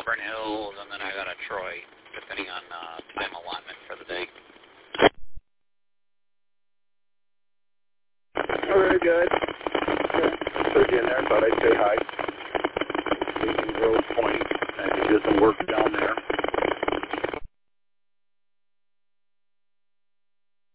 Auburn Hills, and then I got a Troy, depending on time allotment for the day. Oh, very good. So again there, thought I'd say hi. Leaving Rose Point. I did some work down there.